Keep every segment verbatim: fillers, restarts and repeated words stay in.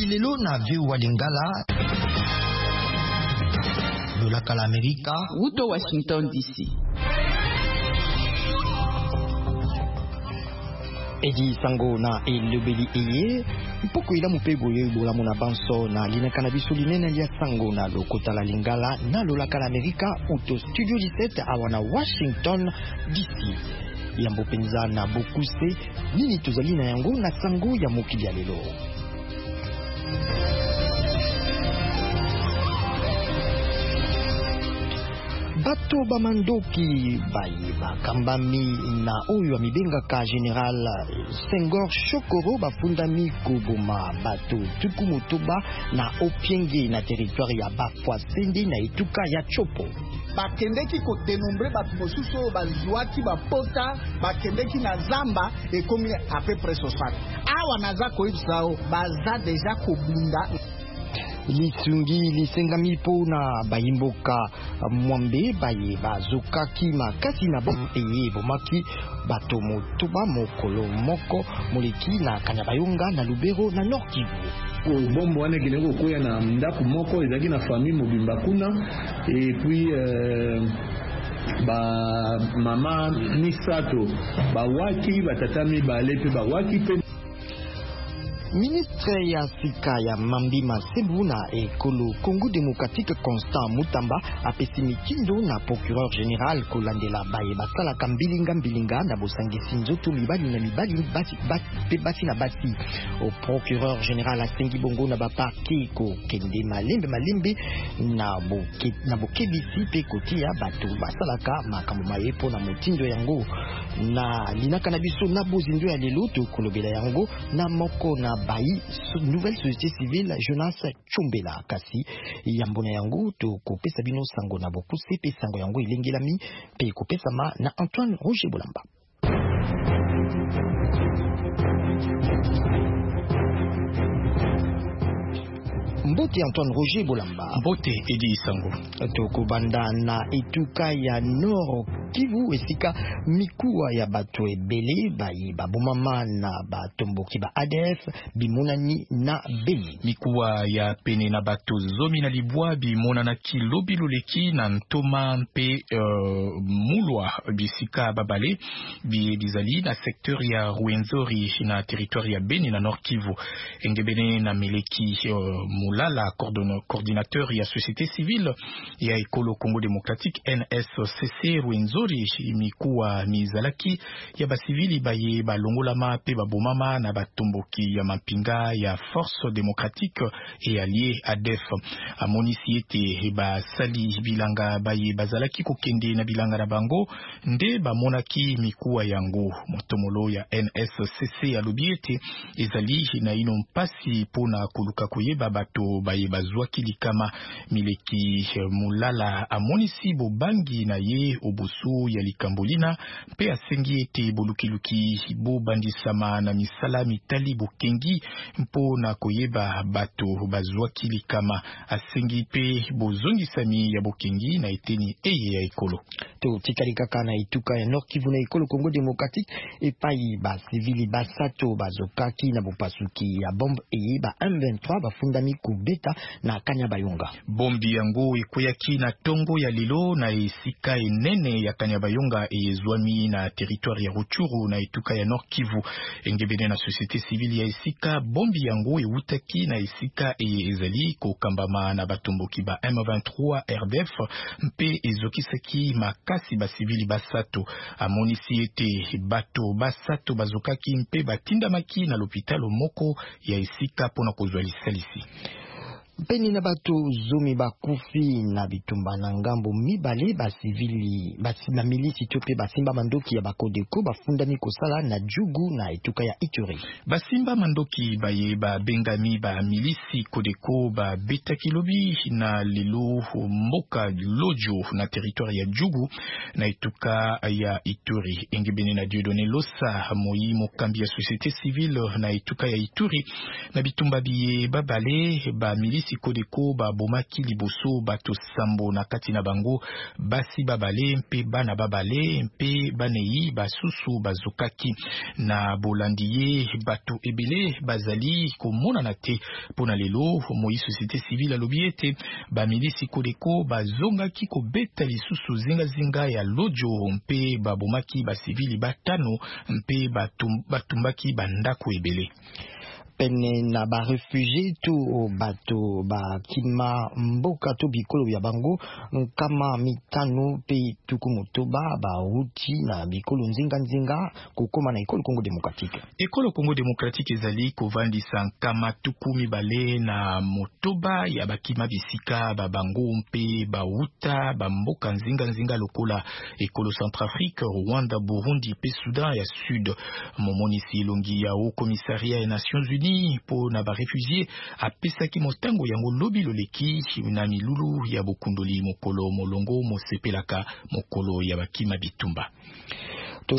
lelo na viu wa Lingala lolaka la Amerika uto Washington D C. Edi sango na elobeli eye mpoko ila mupego ye bola mona banso na linaka na biso linene lia sango na lokota la Lingala na lolaka la Amerika uto studio dix-sept awana Washington D C. Yambo penza na bokuse nini tozali na yango na sango ya mokili ya lelo. Bato bamandoki bayi bakambami na oyo amibengaka General Senghor Chokoro bafundami koboma bato tuku motoba na opienge na territoire ya Bafwasende na etuka ya Chopo. Bakendeki ko dénombre bato mosusu bazwaki bapota bakendeki na zamba ekomi à peu près soixante. Awa naza koyebisao baza deja kobunda Lisungi lisengami po na bayimboka mwambe baye bazokaki makasi na bom eye bomaki bato motoba mokolo moko moleki na Kanyabayonga na Lubero na Nord Kivu. Bombo wana kineko koya na ndako moko ezaki na famille mobimba kuna et puis euh, ba mama misato ba waki batatami ba lepe ba waki pe. Ministre ya sika ya Mambi Masebu na ekolo Congo Démocratique Constant Mutamba apesi mitindo na procureur général kolandela baye basala kambilinga mbilinga na bosangisi nzoto mibali na mibali basi basi basi na basi. Au procureur général asengi bongo na baparke ko kende malembe malembe na boke na bokebisi pe kotia bato basalaka makambo mayepo na motindo yango na linaka na biso na bozindo ya lelo to kolobela yango na moko na bayi nouvelle société civile Jonas Chumbela kasi yambona yango to kopesa bino sango na bokuse pe sango yango ilengelami pe kopesa ma na Antoine Roger Bolamba. Mbote Antoine Roger Bolamba. Mbote Edi Sango. Toko banda na etuka ya Nord Kivu esika mikuwa ya bato ebele bayi babomama na batomboki ba A D F bimonani na Beni. Mikuwa ya pene na bato zomi na libwa bimonana kilobi luleki na ntoma mpe uh, mulwa bisika babale bi bizali na secteur ya Ruenzori na territoire ya Beni na Nord Kivu. Engebene na meleki uh, Mulala coordinateur ya société civile ya ekolo Congo Démocratique N S C C Ruenzori mikuwa mizalaki ya basivili baye balongolama pe babomama na batomboki ya mapinga ya Force Démocratique et allié A D F. Amonisi ete basali bilanga baye bazalaki kokende na bilanga na bango nde bamonaki mikuwa yango. Motomolo ya N S C C alobi ete ezali na ino mpasi pona koluka koyeba bato baye bazwaki likama mileki. Mulala amonisi bobangi na ye obusu ya likambolina pe asengi ete bolukiluki bo bandisama na misala mitali bokengi mpo na koyeba bato bazwaki likama. Asengi pe bozongisami ya bokengi na eteni eye ya ekolo. To tikali kaka na ituka ya Nord Kivu na ekolo Congo Démocratique epai ba civili basato bazokaki na bopasuki ya bombe eye ba M vingt-trois bafundami kubeta na Kanyabayonga. Bombi yango ekweyaki na tongo ya lilo na esika enene ya Kanyabayonga ezwami na territoire ya Ruchuru na etuka ya Nord Kivu. Engebene na société civile ya esika bombi yango eutaki na esika ezali kokambama na batomboki ba M vingt-trois R D F mpe ezokisaki makasi ba civili basato. Amonisi ete bato basato bazokaki mpe batindamaki na l'hôpital moko ya esika pona kozwa lisalisi. Peni na bato zomi bakufi na bitumba na ngambo mibale ba civili basi na milisi tope basimba mandoki ya bakodeko bafundami kosala na Jugu na etuka ya Ituri. Basimba mandoki baye ba bengami ba milisi kodeko ba beta kilobi na lelo mboka lojo na territoire ya Jugu na etuka ya Ituri. Engebene na Dieudonné Losa moi mokambi ya société civile na etuka ya Ituri na bitumba biye babale ba milisi Sikodeko ba bomaki liboso bato sambo na kati na bango basi babale mpe bana babale mpe banei basusu bazokaki na bolandiye bato ebele bazali komona na te pona lelo moi société civile alobi ete ba milisi Kodeko bazongaki kobeta lisusu zinga zinga ya lojo mpe babomaki ba civili batano mpe batum, batumbaki bandako ebele. Pene na ba réfugié to bato ba kima mboka to bikolo ya bango kama mitano pe tukumotoba ba uti na bikolo nzinga nzinga kokoma na ekolo Congo démocratique. Ekolo Congo démocratique ezali kovandisa kama tukumi bale na motoba ya bakima bisika ba bango mpe ba uta ba mboka nzinga nzinga lokola ekolo Centrafrique, Rwanda, Burundi pe Soudan ya Sud. Momonisi longi ya au commissariat des Nations Unies po na ba réfugié apesaki motango yango lobi loleki na milulu ya bokundoli mokolo molongo mosepelaka mokolo ya bakima bitumba. To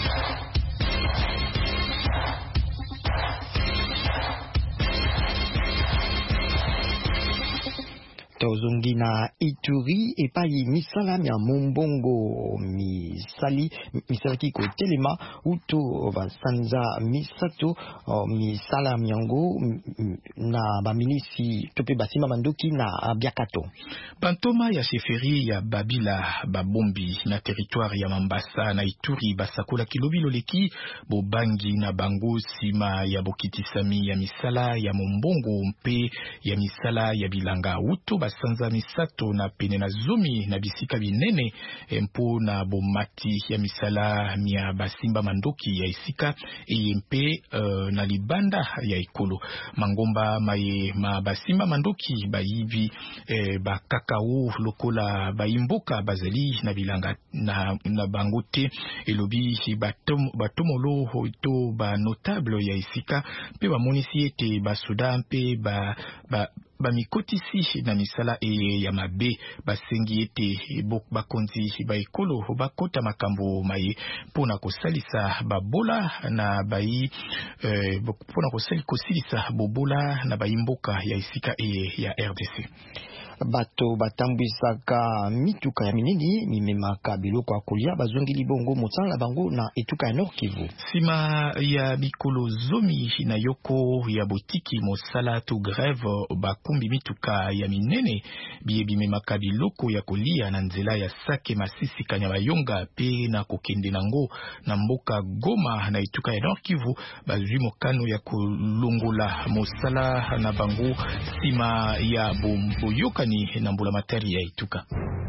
tozongi na Ituri epai misala ya mombongo misali misalaki ko telema uto basanza misato misala yango na bamilisi tope basima mandoki na biakato bantoma ya sheferi ya Babila babombi na territoire ya Mambasa na Ituri basakola kilobi loleki bobangi na bango sima ya bokitisami ya misala ya mombongo mpe ya misala ya bilanga uto sanza misato na pene na zumi na bisika binene mpo na bomati ya misala mia basimba mandoki ya isika eyempe uh, na libanda ya ekolo mangomba maye ma basimba mandoki bayivi eh, ba kakao lokola baimboka bazali na bilanga na, na bangote elobi batom, batomolo to ba notable ya isika pe ba monisi ete basoda mpe ba, ba ba mikotisi na misala e ya mabe basengi ete bakonzi ba ekolo bakota makambo maye pona kosalisa babola na bai eh, pona kosali kosilisa bobola na baimboka ya isika e ya R D C. Bato batambwisaka mituka ya minene mimemaka biloko ya kolia bazongeli bongo mosala bango na etuka ya Nord Kivu. Sima ya bikolo zomi na yoko ya botiki mosala to grève bakumbi mituka ya minene biye bimemaka biloko ya kolia na nzela ya Sake Masisi Kanyabayonga pe na kokende nango na mboka Goma na etuka ya Nord Kivu bazwi mokano ya kolongola mosala na bango sima ya boyoka ni na mbula matari ya ituka.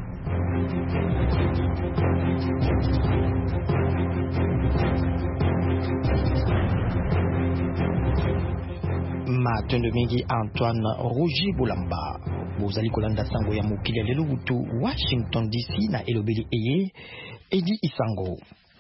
Matendo mingi Antoine Roger Bolamba bozali kolanda sango ya mokili lelo butu Washington D C na elobeli eye Edi Isango.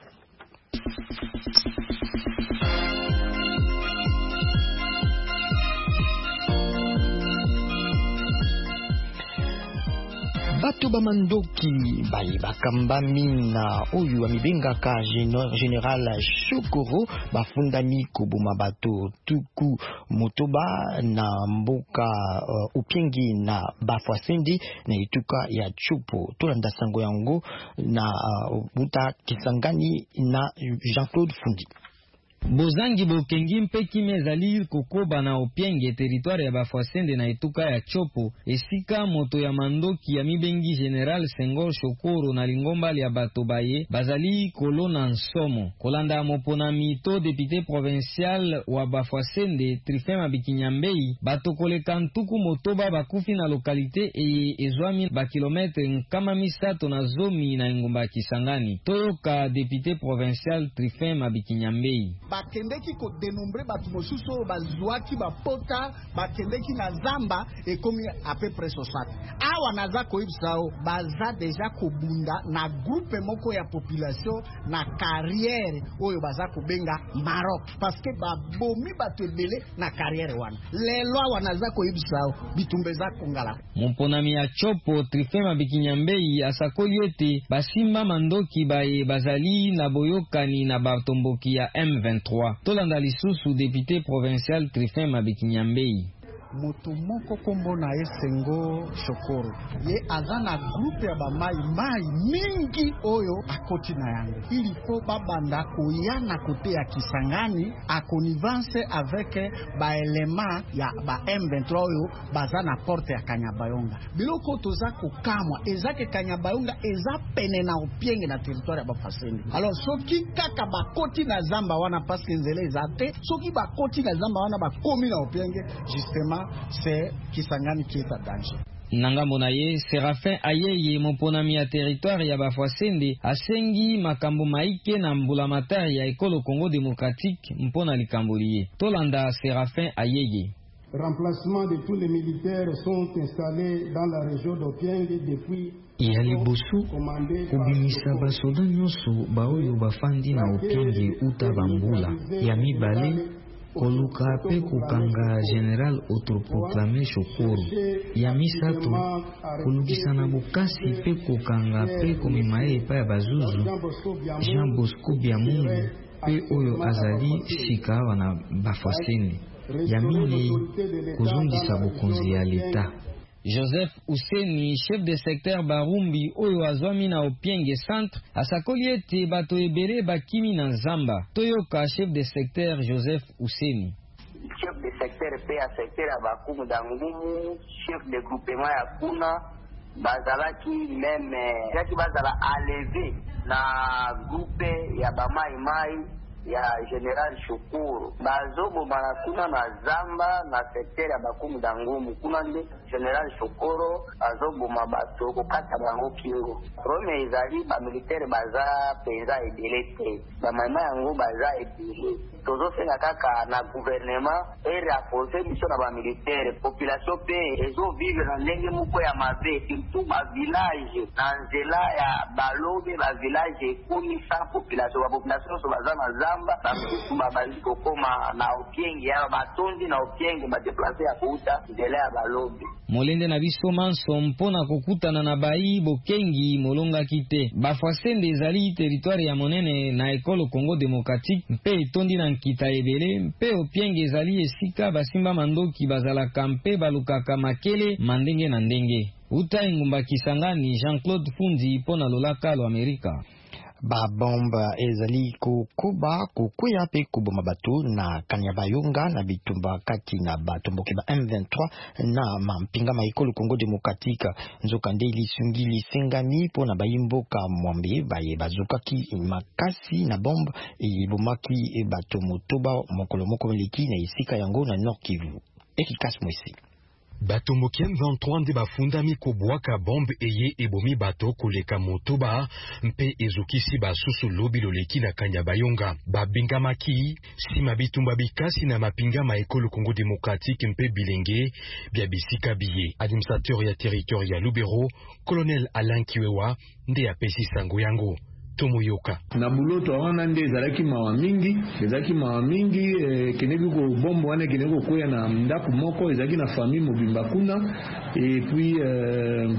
Bato bamandoki bayi bakambami na oyu amibengaka General Shokoro bafundami koboma bato tuku motoba na mboka uh, upiengi na bafwasende na ituka ya Chupo tolanda sango yango na uh, muta Kisangani na Jean-Claude Fundi. Bozangi bokengi mpeki mezali kokoba na opienge territoire ya bafwasende na etuka ya Chopo esika moto ya mandoki ya mibengi General Senghor Shokoro na lingombali ya bato baye bazali kolona nsomo kolanda mopona mito député provincial wa bafwasende Trifema Bikinyambei bato koleka ntuku motoba bakufi na lokalite eye ezwami ba kilometre nkama misato na zomi na ngomba Kisangani toyoka député provincial Trifema Bikinyambei. Bakendeki ko dénombre batu mosusu bazwaki bapota bakendeki na zamba ekomi à peu près soixante. Awa naza koibsao baza deja kobunda na groupe moko ya population na carrière oyo baza kobenga Maroc parce que babomi batu ebele na carrière wana. Lelo awa naza koibsao bitumbeza kongala. Mponami ya Chopo Trifema Bikinyambei asakoli ete basimba mandoki baye bazali na boyokani na batomboki ya M vingt-trois. Tolanda lisusu député provincial Trifema Bikinyambei. moto moko kombo na ye Sengo Shokoro ye azana groupe ya ba mai mai mingi oyo akoti na yango ili po babanda koyana kote ya Kisangani a connivence avec ba elema ya ba M vingt-trois oyo bazana porte ya Kanyabayonga biloko toza kokamwa ezake Kanyabayonga eza pene na opienge na territoire ya Bafasende. Alors soki kaka bakoti na zamba wana parce que nzele ezate soki bakoti na zamba wana bakomi na opienge justement c'est Kisangani qui est à danger. Nangambo na ye Séraphin Ayeye moponami ya territoire ya Bafwasende asengi makambo maike na mbulamatari ya ekolo Congo démocratique mpona likambo liye. Tolanda Séraphin Ayeye. Remplacement de tous les militaires sont installés dans la région d'Opienge depuis ya liboso kubimisa basoda nyonso baoyo bafandi na Opienge uta bambula ya mibale koluka pe kokanga General autoproclamé Shokoro ya misato kolukisa na bokasi pe kokanga pe komimaye epai ya bazuzu Jean Bosco Biamungu pe oyo azali sika wana Bafwasende ya minei kozongisa bokonzi ya leta. Joseph Ouseni, chef de secteur Barumbi oyo azwami na Opienge centre asakoli ete bato ebele bakimi na zamba. Toyoka chef de secteur Joseph Ouseni. Chef de secteur pe ya secteur ya Bakumu Dangumu, chef de groupement ya kuna bazalaki meme yaki bazala enlevé na groupe ya Bamai Mai ya General Shokoro bazobo manakuna na zamba na secteur ya Bakumu Dangumu kuna nde General Shokoro azobo mabato kokata bango kingo rome ezali ba militaire baza penza edelete ba mama yango baza edele tozo fenga kaka na gouvernement et rapporter mission na ba militaire population pe ezo vivre na ndenge moko ya mabe surtout ba village na nzela ya balobe ba village kumi sa population ba population so baza na zamba ba kutu babali kokoma na Opienge ya batondi na Opienge ba déplacer ya kuta nzela ya balobe. Molende na biso manso mpona kokutana na bayi bokengi molonga kite. Bafwasende ezali territoire ya monene na ekolo Congo démocratique mpe etondi na nkita ebele mpe Opienge ezali esika basimba mandoki bazalaka mpe balukaka makele mandenge na ndenge. Uta engumba Kisangani Jean-Claude Fundi mpona lolaka lo Amerika. Ba bomba ezali kokuba kokuya pe kuboma bato na Kanyabayonga na bitumba kati na batomboke ba M vingt-trois na mampinga maikolo Congo démocratique nzoka nde lisungi lisengami pona bayimboka mwambe baye bazokaki makasi na bomba ebomaki bato motoba mokolo moko meleki na isika yango na Nord Kivu. Efficace mwisi Batomboki M vingt-trois nde bafundami kobwaka bombe eye ebomi bato koleka motoba mpe ezokisi basusu lobi loleki na Kanyabayonga. Babengamaki sima bitumba bikasi na mapinga ma ekolo Congo démocratique mpe bilenge bia bisika biye. Administrateur ya territoire ya Lubero, Colonel Alain Kiwewa nde apesi sango yango. Tomoyoka. Na buloto wana nde ezalaki mawa mingi, ezalaki mawa mingi e, keneki ko bombo wana keneki ko koya na ndaku moko ezalaki na famille mobimba kuna et puis euh,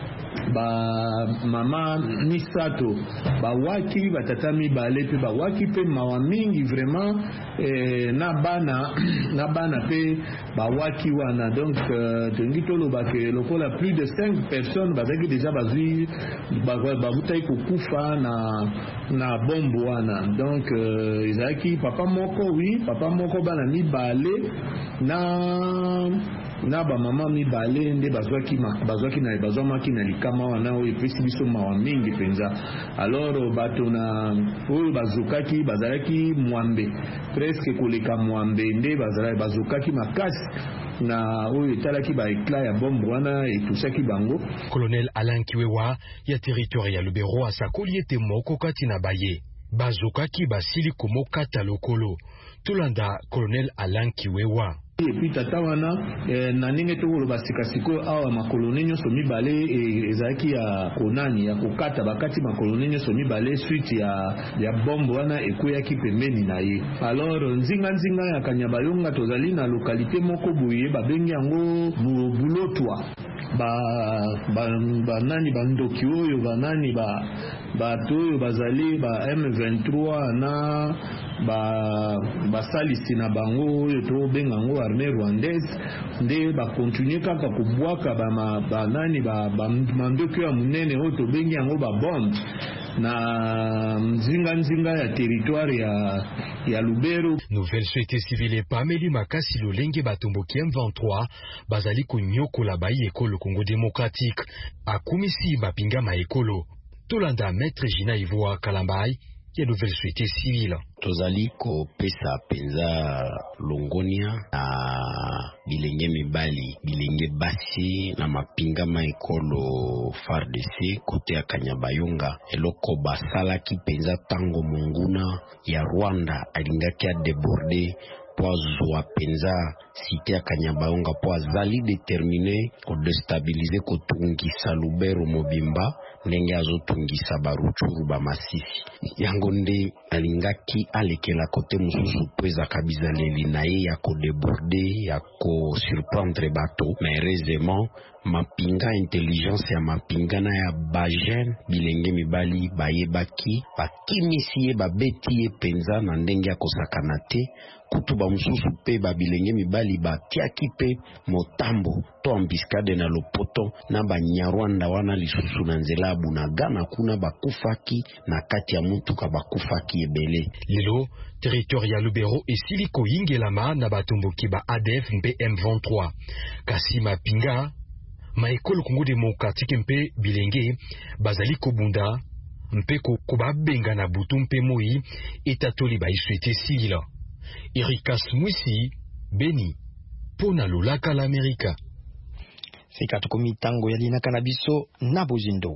ba mama misato ba waki batata mibale pe ba waki pe mawa mingi vraiment eh, na bana na bana pe ba waki wana donc euh, tengi tolo ba ke lokola plus de cinq personnes bazaki déjà bazui ba ba butai kokufa na na bombo wana donc euh, ezaki papa moko oui papa moko bana mibale na na ba mama mibale nde bazwaki ma bazwaki na bazwaki na likama wana o epesi biso mawa mingi penza. Alors bato na oyo bazokaki bazalaki mwambe presque koleka mwambe nde bazalaki bazokaki makasi na oyo etalaki ba ekla ya bombe wana etusaki bango. Colonel Alain Kiwewa ya territoire ya Lubero asakoli ete moko kati na baye bazokaki basili komokata lokolo. Tulanda Colonel Alain Kiwewa. Et puis tata wana eh, na ninge tokolo basika siko awa makoloni nyonso mibale ezalaki ya konani ya kokata bakati makoloni nyonso mibale suite ya ya bombe wana ekweyaki pembeni na ye. Alors nzinga nzinga ya Kanyabayonga tozali na localité moko boye babengi yango bulotwa ba ba, ba nani bandoki oyo ba nani ba bato bazali ba M vingt-trois na ba basalisi na bango oyo to benga ngo armée rwandaise nde ba continuer kaka kubwaka ba banani ba mandoko ya munene oyo to bengi yango ba bombe na nzinga nzinga ya territoire ya ya Lubero. Nouvelle société civile Pameli Makasi Lolenge batomboki M vingt-trois bazali konyokola bayi ekolo Congo démocratique akumisi bapinga ma ekolo tolanda maître Gina Ivoa Kalambai ya Nouvelle société civile. Tozali ko pesa penza longonia na bilenge mibali bilenge basi na mapinga ma ekolo F A R D C kote ya Kanyabayonga eloko basala ki penza tango monguna ya Rwanda alingaki a déborder po zwa penza cité ya Kanyabayonga po azali déterminé ko déstabiliser ko tungisa Lubero mobimba ndenge azotungisa baruchuru ba Masisi yango nde alingaki alekela kote mususu pweza kabisa leli na ye ya ko déborder ya ko surprendre bato mais heureusement mapinga intelligence ya mapinga na ya bajen bilenge mibali bayebaki bakimisi ye babeti ye penza na ndenge ya kosakana te kutu ba mususu pe ba bilenge mibali batiaki pe motambo to ambiskade na lopoto na banyarwanda wana lisusu na nzela Bunagana kuna bakufaki na kati ya mutuka bakufaki ebele. Lelo territoire ya Lubero esiliko yingelama na batomboki ba A D F mpe M vingt-trois kasi mapinga ma ekolo Congo démocratique mpe bilenge bazali kobunda mpe ko babenga na butu mpe moi etatoli ba société civile. Erikas Mwisi Beni pona lolaka l'Amerika. Seka tukomi tango ya linaka na biso na bozindo.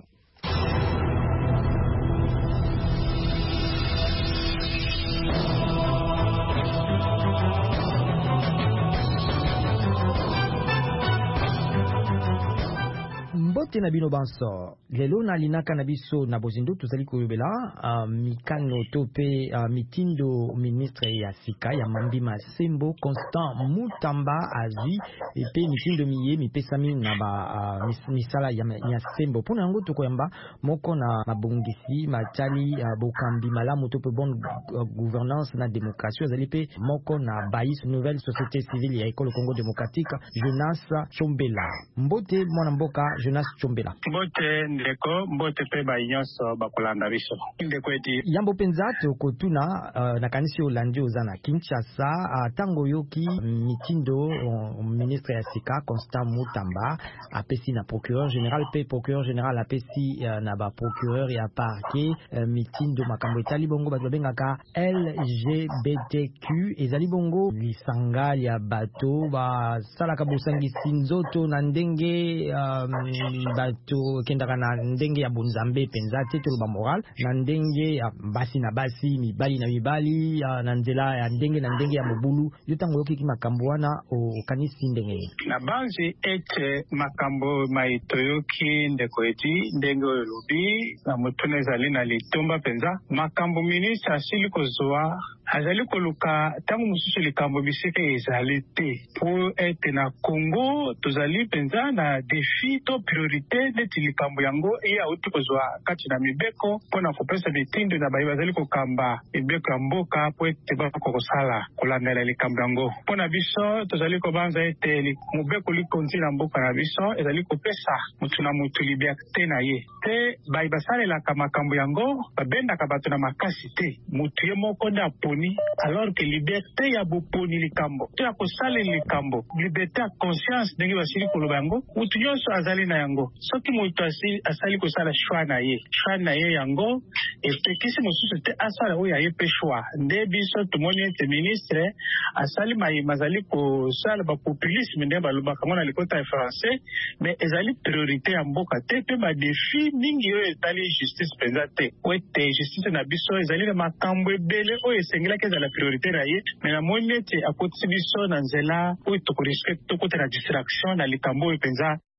Mbote na bino banso lelo na linaka na biso na bozindo tozali koyobela uh, mikano to pe uh, mitindo ministre ya sika ya Mambima Sembo Constant Mutamba azwi pe mitindo miye mipesami na ba uh, mis, misala ya, ya Sembo pona yango tokoyamba moko na mabongisi matali uh, bokambi malamu to pe bonne uh, gouvernance na démocratie azali pe moko na Baïs nouvelle société civile ya ekolo Congo démocratique Jonas Chombela mbote mwana mboka Jonas Chombela. Mbote ndeko mbote pe ba nyonso bakolanda biso. Ndeko eti yambo penza to kotuna uh, na kanisi Olandi ozana Kinshasa uh, tango yoki mitindo uh, ministre ya sika Constant Mutamba apesi na procureur général pe procureur général apesi uh, na ba procureur ya parquet uh, mitindo makambo etali bongo bato bengaka L G B T Q ezali bongo lisanga ya bato ba salaka bosangisi nzoto na ndenge um, bato kendaka na ndenge ya bonzambe penza te to ba moral na ndenge ya basi na basi mibali na mibali na nzela ya ndenge na ndenge ya mobulu yo tango yoki makambo wana o kanisi ndenge na banzi ete makambo maitoyoki ndeko eti ndenge olobi na mutune zali na litomba penza makambo ministre asili kozwa azali koluka tango mususu likambo biseke ezali te po ete na Congo tozali penza na défi to priorité neti likambo yango iya uti kozwa kati na mibeko pona kopesa mitindo na bayi bazali kokamba mibeko ya mboka po ete bakokosala kolandela likambo yango pona biso tozali kobanza ete mubeko likonzi na mboka na biso ezali kopesa mutu na mutu liberté na ye te bayi basalelaka makambo yango babendaka bato na makasi te mutu ye moko nde aponi alors que liberté ya boponi likambo te ya kosala likambo liberté ya conscience ndenge basili koloba yango mutu nyonso azali na yango soki mutu asali kosala choix na ye choix na ye yango epekisi mosusu te asala oyo aye pe choix nde biso tomoni ete ministre asali mayema azali kosala bapopulisme nde balobaka ngo na likota ya français mais ezali priorité ya mboka te pe badefi mingi oyo etali justice penza te po ete justice na biso ezali na makambo ebele oyo esengelaki ezala priorité na ye mais namoni ete akotisi biso na nzela oyo tokoriske tokota na distraction na likambo oyo penza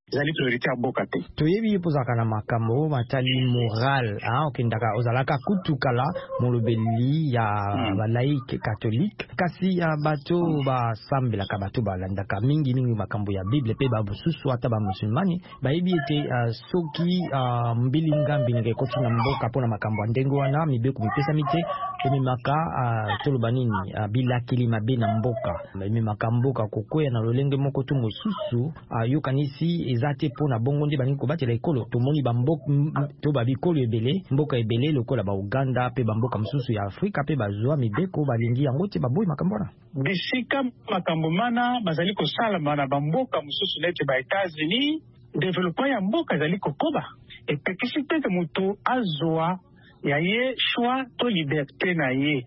ezali priorité ya mboka te. Toyebi pozaka na makambo matali moral ah okendaka ozalaka kutukala molobeli ya hmm. ba laïque catholique kasi ya bato ba sambela ka bato balandaka mingi mingi makambo ya Bible pe ba bususu ata ba musulmani bayebi ete uh, soki uh, mbilinga mbinga ko tina mboka pona makambo ndengo wana mibeku mipesa mite emimaka uh, toloba nini uh, bilakili mabe na mboka emimaka mboka kokoya na lolenge moko to mosusu uh, yokanisi ezate pona bongo nde baningi kobatela ekolo tomoni bamboka to babikolo ebele mboka ebele lokola ba Uganda pe bamboka mosusu ya Afrika pe bazwa mibeko balingi yango te baboyi makambo wana bisika makambo mana bazali kosala mana bamboka mosusu nete ba États-Unis développement ya mboka ezali kokoba epekisi tete moto azwa ya ye choix to liberté na ye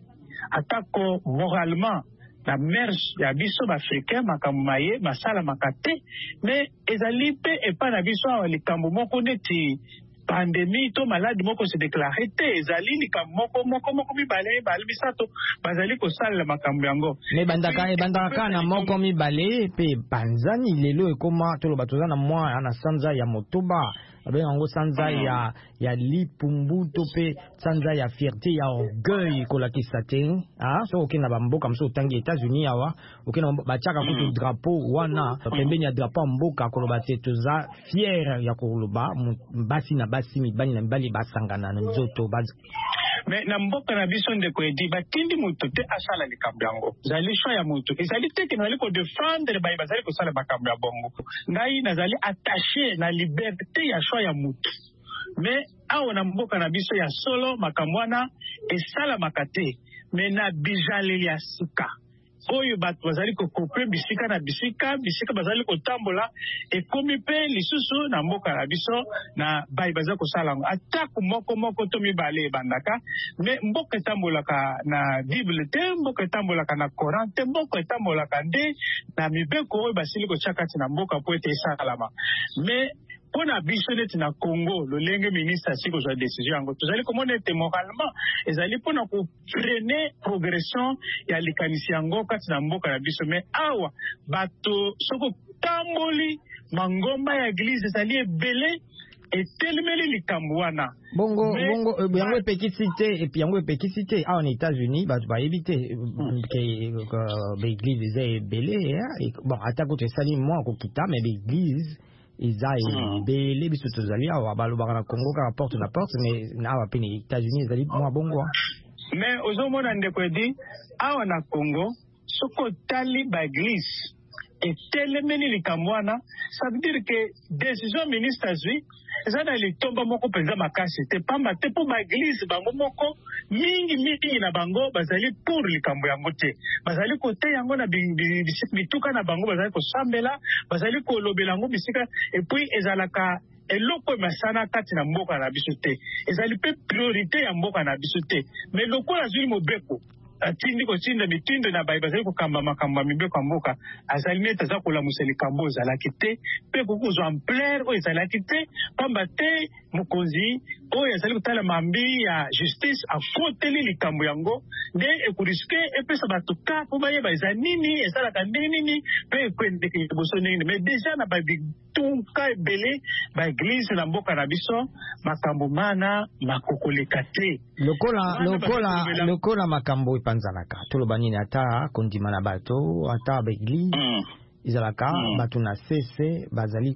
atako moralement la merge ya biso bafricain makambo maye masala makate mais ezali pe epa na biso awa likambo moko neti pandémie to malade moko se déclaré te ezali likambo moko moko moko mibale mibale misato bazali kosala makambo yango me bandaka ebandaka na moko mibale pe panzani lelo ekoma toloba tozana mwa ana sanza ya motoba abe yango sanza ya ya lipumbuto pe sanza ya fierté ya orgueil kolakisa te ah so okena bamboka mso tangi États-Unis awa okena bachaka kutu drapeau wana pembeni ya drapeau mboka koloba te toza fier ya koloba basi na basi mibali na mibali basangana na nzoto baz mais na mboka na biso ndeko edi batindi moto te asala likambo yango zali choix ya moto ezali te ke nazali ko défendre baye bazali kosala makambo ya bongo ngai nazali attaché na liberté ya choix ya moto mais awa na mboka na biso ya solo makambo wana esala makate mais na bizaleli ya sika oyo bato bazali kokope bisika na bisika bisika bazali kotambola ekomi pe lisusu na mboka na biso na bayi bazali kosala ngo atako moko moko to mibale ebandaka me mboka etambolaka na Bible te mboka etambolaka na Coran te mboka etambolaka nde na mibeko oyo basili kotia kati na mboka po ete esalama me pona biso neti na Congo lolenge ministre asi kozwa décision yango tozali komona ete moralement ezali pona kofrene progression ya likanisi yango kati na mboka na biso me awa bato soko tamboli mangomba ya église ezali ebele etelemeli likambo wana bongo bongo yango epekisi te epi yango epekisi te awa na États-Unis bato bayebi te ke baeglise eza ebele bon atako tosali mwa kokita me baeglise eza ebele biso tozali awa balobaka na Congo kaka porte na porte mais awa pe na États-Unis ezali mwa bongo mais ozomona ndeko edi awa na Congo soko tali baeglise etelemeli likambo wana ça veut dire que décision ministre azwi eza na litomba moko mpenza makasi te pamba te mpo baeglise bango moko mingi mingi na bango bazali pour likambo yango te bazali kote yango na bituka na bango bazali kosambela bazali kolobela yango bisika epuis ezalaka eloko emasana kati na mboka na biso te ezali mpe priorité ya mboka na biso te mais lokola azwi mobeko atindi kotinda mitindo na bayi bazali kokamba makambo ya mibeko ya mboka azali neti aza kolamusa likambo ezalaki te mpe kokozwa ampleur oyo ezalaki te pamba te mokonzi oyo azali kotala mambi ya justice afoteli likambo yango nde ekoriske epesa bato ka mpo bayeba eza nini esalaka nde nini mpe ekwendeke liboso nini mais deja na babituka ebele baeglise na mboka na biso makambo mana makokoleka te lokola lokola lokola makambo panzanaka toloba nini ata kondima na bato ata baeglise mm. izalaka mm. bato na sese bazali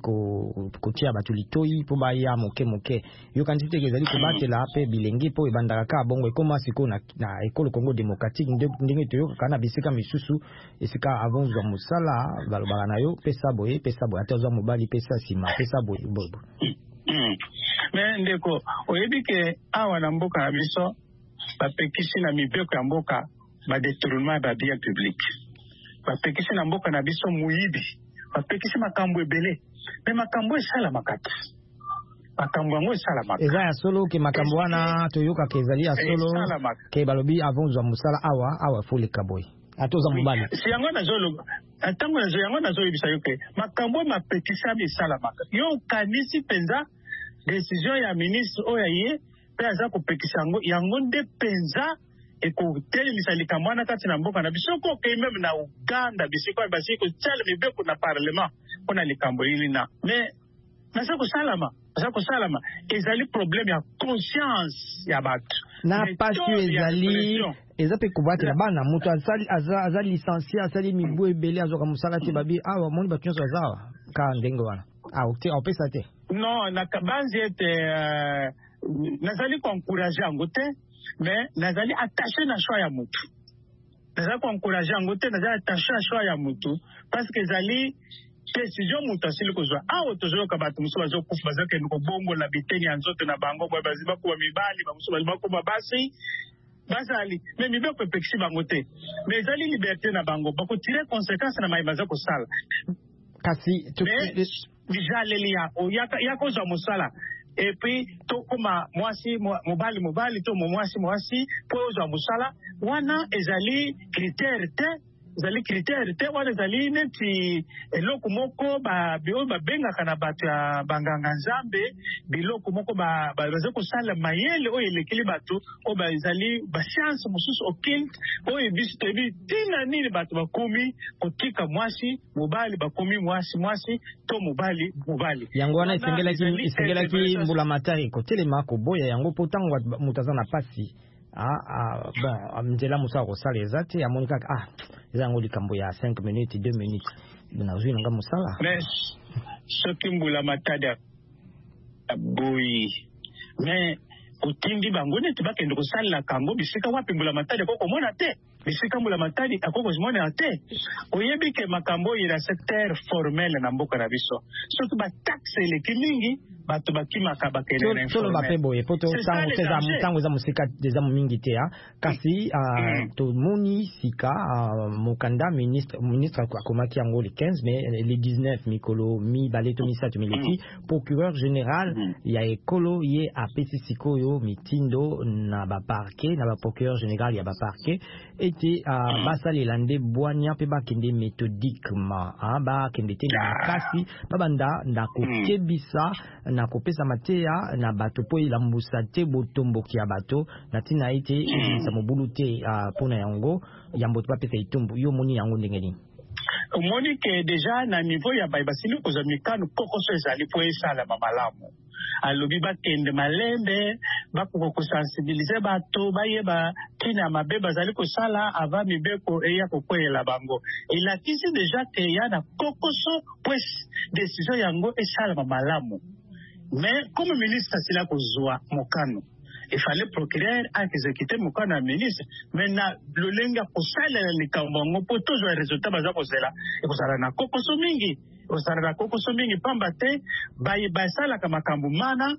kotia bato litoi po baya moke moke yo kandi teke ezali kobatela pe bilenge po ebandaka ka bongo ekoma siko na, na ekolo Congo démocratique ndenge toyokaka na bisika misusu esika avonzwa mosala balobaka na yo pesa boye pesa boye ata ozwa mobali pesa nsima pesa boye bobo mm. me ndeko oyebi ke awa na mboka na biso bapekisi na mibeko ya mboka badetournement ya babien public bapekisi na mboka na biso muyibi bapekisi makambo ebele me makambo esalamaka te makambo yango esalamaka eza ya solo ke makambo wana toyokaka ezali ya solo ke balobi avonzwa mosala awa awa foleka boye atoza mobali si yango nazoloba ntango nazo yango nazoyebisa yo ke makambo mapekisami esalamaka yo okanisi mpenza décision ya ministre oyo ye mpe aza kopekisa yango yango nde mpenza ekotelemisa likambo wana kati na mboka na biso ko okei meme na Uganda bisika basili kotiala mibeko na parlement mpona likambo ili na mais baza kosalama baza kosalama ezali problème ya conscience ya bato na pasi ezali eza pe kobatela bana moto azali aza licencié asali mibu ebele azoka mosala te babi awa moni bato nyonso azawa ka ndenge wana opesa te non nakabanzi ete nazali koencourage yango te mais nazali attaché na choix ya motu nazali koencourage yango te nazali attaché na choix ya motu parce que ezali décision moto asili kozwa awa tozoyoka bato mosusu bazokufa bazokende kobongola biteni ya nzoto na bango boye bazi bakuba mibali bamosusu bazi bakuba basi bazali me mibeko epekisi bango te me ezali liberté na bango bakotire conséquence na mai baza kosala kasi lijaleli yako ya kozwa mosala epuis tokoma mwasi mobali mobali to mwasi mwasi po ozwa mosala wana ezali critère te ezali critère te wana ezali neti eloko moko oyo babengaka na bato ya banganga nzambe biloko moko baza kosala mayele oyo elekeli bato oyo bazali basianse mosusu occulte oyo biso toyebi ntina nini bato bakomi kotika mwasi mobali bakomi mwasi mwasi to mobali mobali yango wana esengelaki mbula matari kotelema koboya yango mpo ntango moto aza na pasi bon nzela mosala kosala eza te amoni kaka ah eza yango likambo ya cinq minutes deux minutes nazwi nanga mosala mais soki mbula matadi boyi mais otindi bango neti bakende kosalelaka yango bisika wapi mbula matadi akokomona te bisika mbula matadi akokozimona te oyebi ke makambo oyo na secteur formel na mboka na biso soki bataxe eleki mingi bato bakimaka bakende na informel bape boye po ntango eza mosika eza mingi te kasi tomoni sika mokanda ministre akomaki yango le quinze mais le dix-neuf mikolo mibale to misato mileki procureur général ya ekolo ye apesi sikoyo mitindo na baparke na baprocureur général ya baparke ete basalela nde bwania mpe bakende méthodiquement bakende te na makasi babanda ndakokebisa na kopesa mateya na bato po ilambusa te botomboki ya bato na ntina ete ezilisa mobulu te mpona yango yambo bapesa itumbu yo omoni yango ndenge nini omoni ke deja na niveau ya baye basili kozwa mikano kokoso ezali po esalama malamu alobi bakende malembe bakoka kosensibilize bato bayeba ntina mabe bazali kosala ava mibeko eya kokweyela bango elakisi deja ke ya na kokoso pues décision yango esalama malamu mais comme ministre asila kozwa mokano il fallait procureur exécuter mokano ya ministre mais na lolenge ya kosalela likambo yango mpo tozwa résultat baza kozela ekozala na kokoso mingi ekozala na kokoso mingi pamba te basalaka makambo mana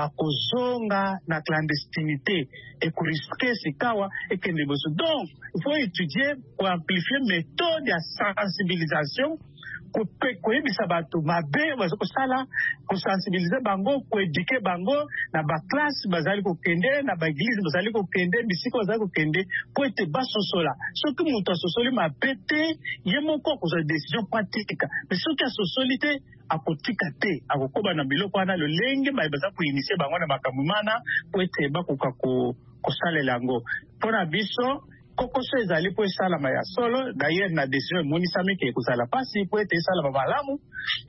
bakozonga na clandestinité ekoriske sikawa ekende boso donc il faut étudier pour amplifier méthode ya sensibilisation koyebisa bato mabe baza kosala kosensibilize bango koedike bango na baklasse bazali kokende na baeglise bazali kokende bisika bazali kokende po ete basosola soki moto asosoli mabe te ye moko akozwa décision pratika mais soki asosoli te akotika te akokoba na biloko wana lolenge baye baza koinisie bango na makambo mana po ete bakoka kosalela yango mpona biso kokoso ezali po esalama ya solo d'ailleurs na décision emonisami ke ekozala pasi po ete esalama malamu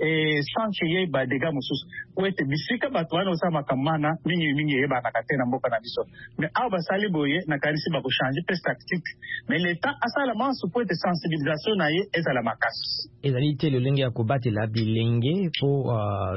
sans ke ye badega mosusu po ete bisika bato wana osala makambo mana mingimingi eyebanaka te na mboka na biso mais awa basali boye nakanisi bakochange mpe tactique mais l'état asala manso po ete sensibilisation na ye ezala makasi ezali te lolenge ya kobatela bilenge po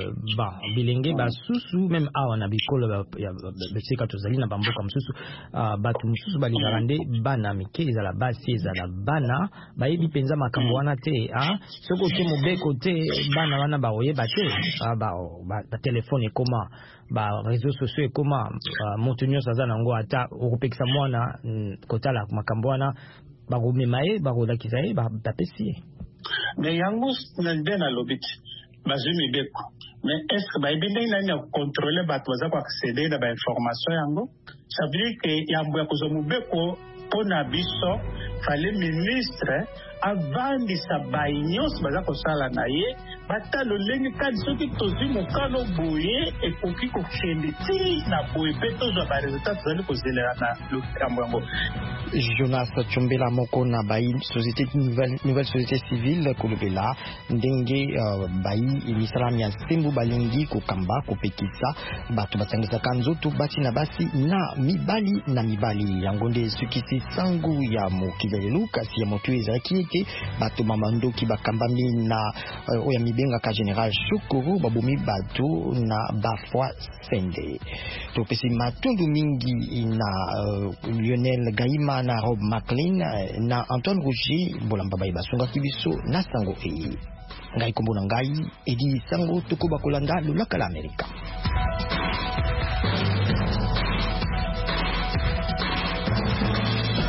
bilenge basusu meme awa na bikolo bisika tozali na bamboka mosusu bato mosusu balingaka nde bana mike ezala basi ezala bana bayebi mpenza makambo wana te soki oke mobeko te bana wana baoyeba te batelefone ekoma bareseau sociaux ekoma moto nyonso aza nango ata okopekisa mwana kotala makambo wana bakomema ye bakolakisa ye bapesi ye me yango nde nalobi te bazwi mibeko mais est ce que bayebi ndenge nani ya kocontrole bato baza koaccede na bainformation yango ça veut dire ke yambo ya kozwa mobeko mpona biso fale ministre avandisa bayi nyonso baza kosala na ye bata lolenge kadi soki tozwi mokano boye ekoki kokende ti na boye mpe tozwa baresultat tozali kozelela na likambo yango. Jonas Chombela moko na bayi société nouvelle, nouvelle société civile kolobela ndenge uh, bayi misala ya sembu balingi kokamba kopekisa bato basangisaka nzoto basi na basi na mibali na mibali yango nde sukisi sangu ya mokilelo kasi ya moto ezalaki ete bato mamandoki bakambami na uh, oya mibengaka Général Chokoro babomi bato na bafwa sende topesi matundu mingi na uh, Lionel Gaima na Rob McLean na Antoine Roger bolamba bayi basungaki biso na sango e ngai kombo na ngai edi sango tokoba kolanda lolaka la Amerika.